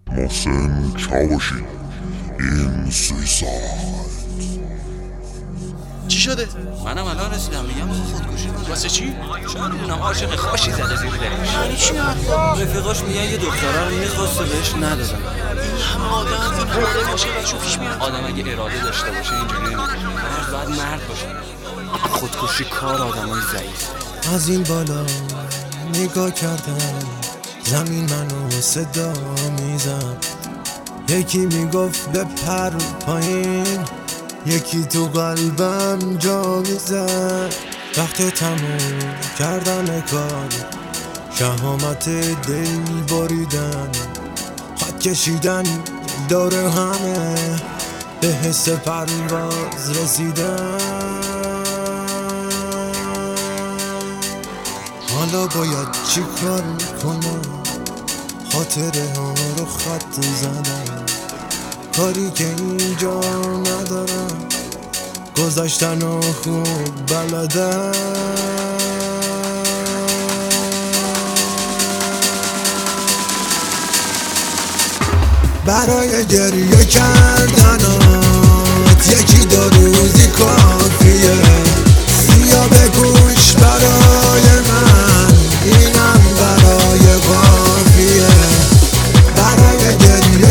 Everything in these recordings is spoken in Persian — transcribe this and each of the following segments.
محسن چاوشی این سویساید. چی شده؟ منم الان رسیدم میگم خودکشی کنه. واسه چی؟ شاید میدونم عاشق خاشی زده زیر دلش. یعنی چی حرفا؟ رفیقاش میگن یه دختره رو میخواسته بهش ندادن. همه آدم اراده باشه براشون پیش میاد. آدم اگه اراده داشته باشه اینجوری نمیکنه. باید مرد باشه. خودکشی کار آدمای ضعیفه. از این بالا نگاه کردم، زمین منو صدا میزد. یکی میگفت بپر پایین، یکی تو قلبم جا میزد. وقت تموم کردن کار، شهامت دل بریدن، خط کشیدن دور همه، به حس پرواز رسیدن. حالا باید چی کار کنم؟ خاطره ها رو خط زدم، کاری که اینجا ندارم، گذشتن و خوب بلدم. برای گریه کردنات یکی دو روزی کافیه، بیا بگوش برای من، اینم برای قافیه. برای گریه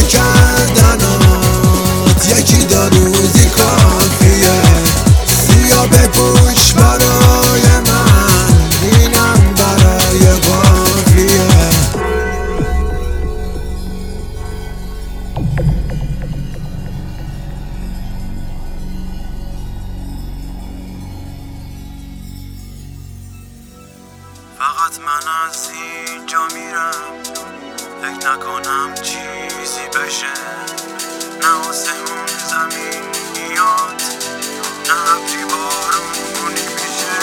کردنات یکی دو روزی کافیه، بیا بگوش برای من، اینم برای قافیه. فقط من از اینجا میرم، فکر نکنم چیزی بشه، نه آسمون زمین میاد، نه ابری بارونی میشه.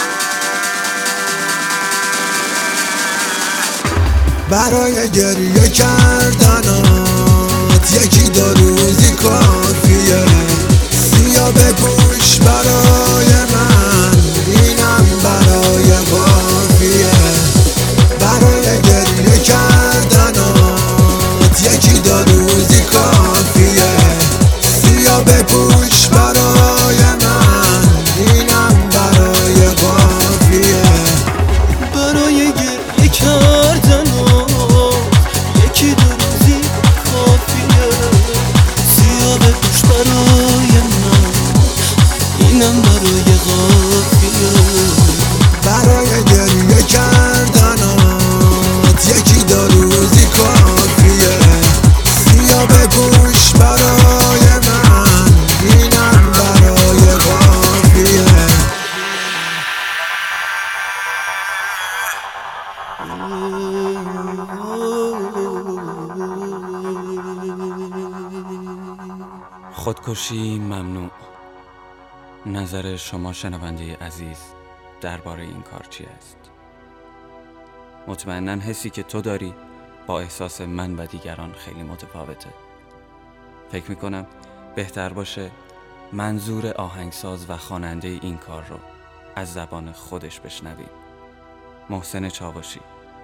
برای گریه کردنات یکی دو روزی کافیه، بیا بگوش برای من، اینم برای قافیه. برای گریه کردنات یکی دو روزی کافیه، بیا بگوش برای من، اینم برای قافیه. برای گریه کردنات یکی دو روزی کافیه، بیا بگوش برای من، اینم برای قافیه. برای گریه کردنات یکی دو روزی کافیه، بیا بگوش برای من، اینم برای قافیه. خودکشی ممنوع. نظر شما شنونده عزیز درباره این کار چی است؟ مطمئناً حسی که تو داری با احساس من و دیگران خیلی متفاوته. فکر میکنم بهتر باشه منظور آهنگساز و خواننده این کار رو از زبان خودش بشنویم. محسن چاوشی.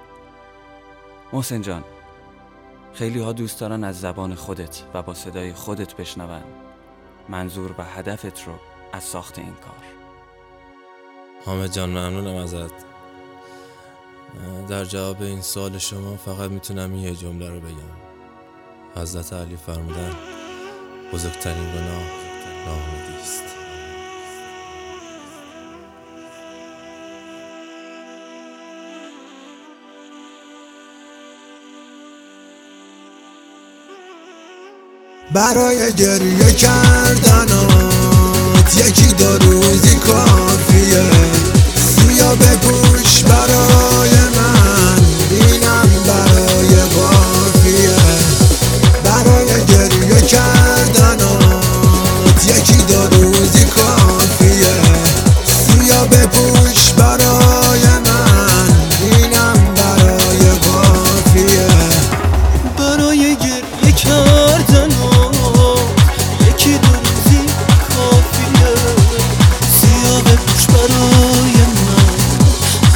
محسن جان، خیلی ها دوست دارن از زبان خودت و با صدای خودت بشنون منظور و هدفت رو از ساخت این کار. حامد جان ممنونم ازت. در جواب این سوال شما فقط میتونم یه جمله رو بگم. حضرت علی فرمودن بزرگترین گناه ناامیدی است. برای گریه کردنات یکی دو روزی کافیه، بیا بگوش برای من، اینم برای قافیه. برای گریه کردنات یکی دو روزی کافیه، بیا بگوش برای من، اینم برای قافیه. برای گریه کردنات یکی دو روزی کافیه، بیا بگوش برای من،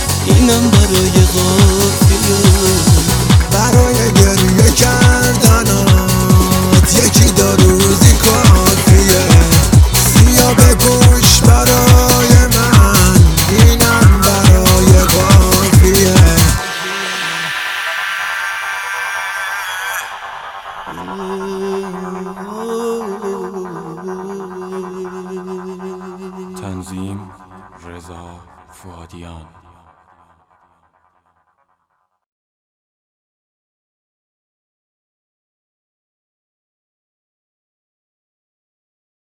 تنظیم رضا فؤادیان.